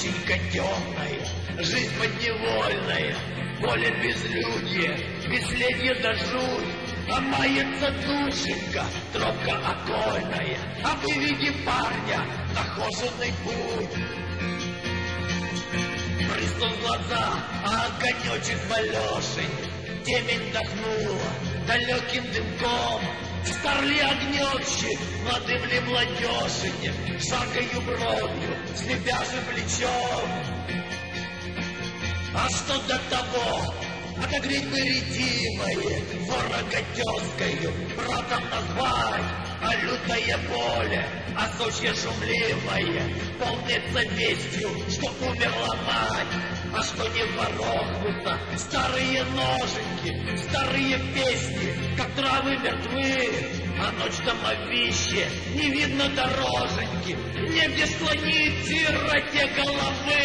ноченька темная, жизнь подневольная, поле безлюдье, бесследье да жуть. А мается душенька, тропка окольная, а вы види парня, нахоженный путь. Брызнул в глаза, а огонечек малешень, темень дохнула далеким дымком. Старли огнёщик, молодым ли младёшенек, шагою бровью, с лебяжьим плечом. А что до того, отогреть бы редимое, ворога тёзкою, братом назвать, а лютое поле, а сучье шумливое, полнится вестью, что умерла мать. А что не ворохнуто, старые ноженьки, старые песни, как травы мертвы. А ночь домовище, не видно дороженьки, негде склонить сироте головы.